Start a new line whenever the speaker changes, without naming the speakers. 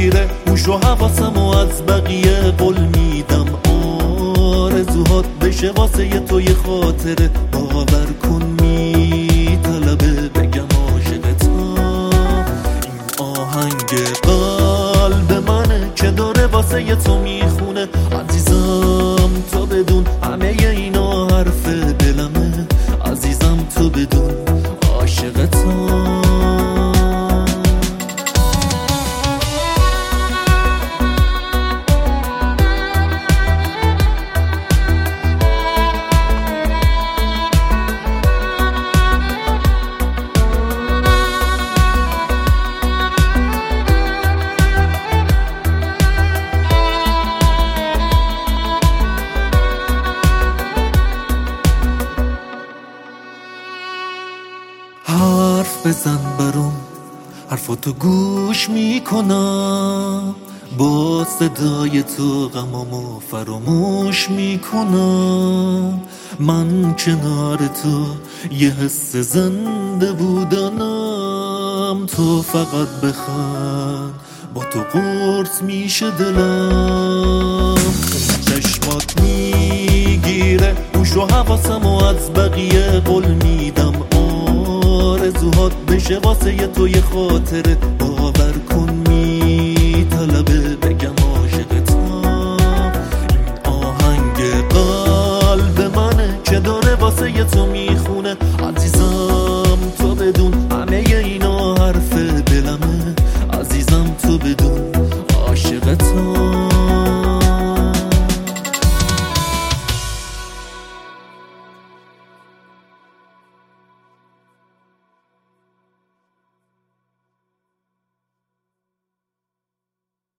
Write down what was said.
میگیره هوش و حواسم و از بقیه قول میدم آرزوهات بشه واسه تو یه خاطره باور کن میطلبه بگم عاشقتم این آهنگ قلب منه که داره واسه تو میخونه عزیزم تو بدون همه اینا حرف دلمه عزیزم تو بدون عاشقتم حرف بزن برام حرفاتو گوش میکنم با صدای تو غمامو فراموش میکنم من کنار تو یه حس زنده بودنم تو فقط بخند با تو قرص میشه دلم چشمات میگیره هوش و حواسم و از بقیه قول میدم آرزوهات بشه واسه تو یه خاطره باور کن میطلبه بگم عاشقتم این آهنگ قلب منه که داره واسه تو